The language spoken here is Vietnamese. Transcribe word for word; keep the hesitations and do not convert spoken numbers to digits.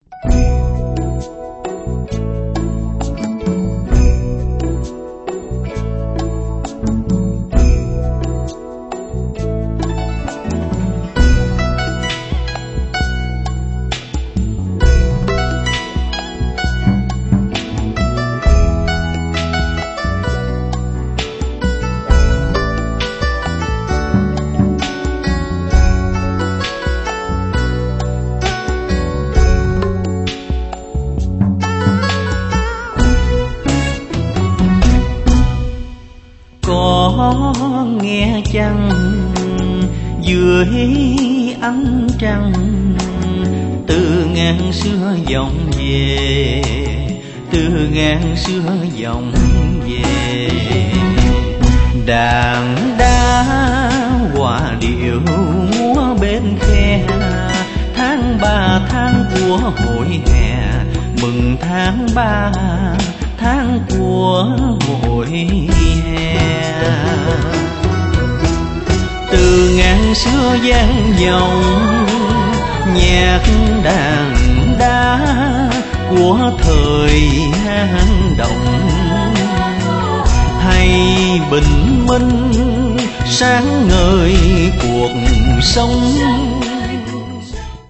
Nghe chăng dưới ánh trăng, từ ngàn xưa vọng về, từ ngàn xưa vọng về. Đàn đá hòa điệu múa bên khe, tháng ba tháng của hội hè, mừng tháng ba tháng của hội hè. Từ ngàn xưa vang vọng nhạc đàn đá của thời hang động, hay bình minh sáng ngời cuộc sống.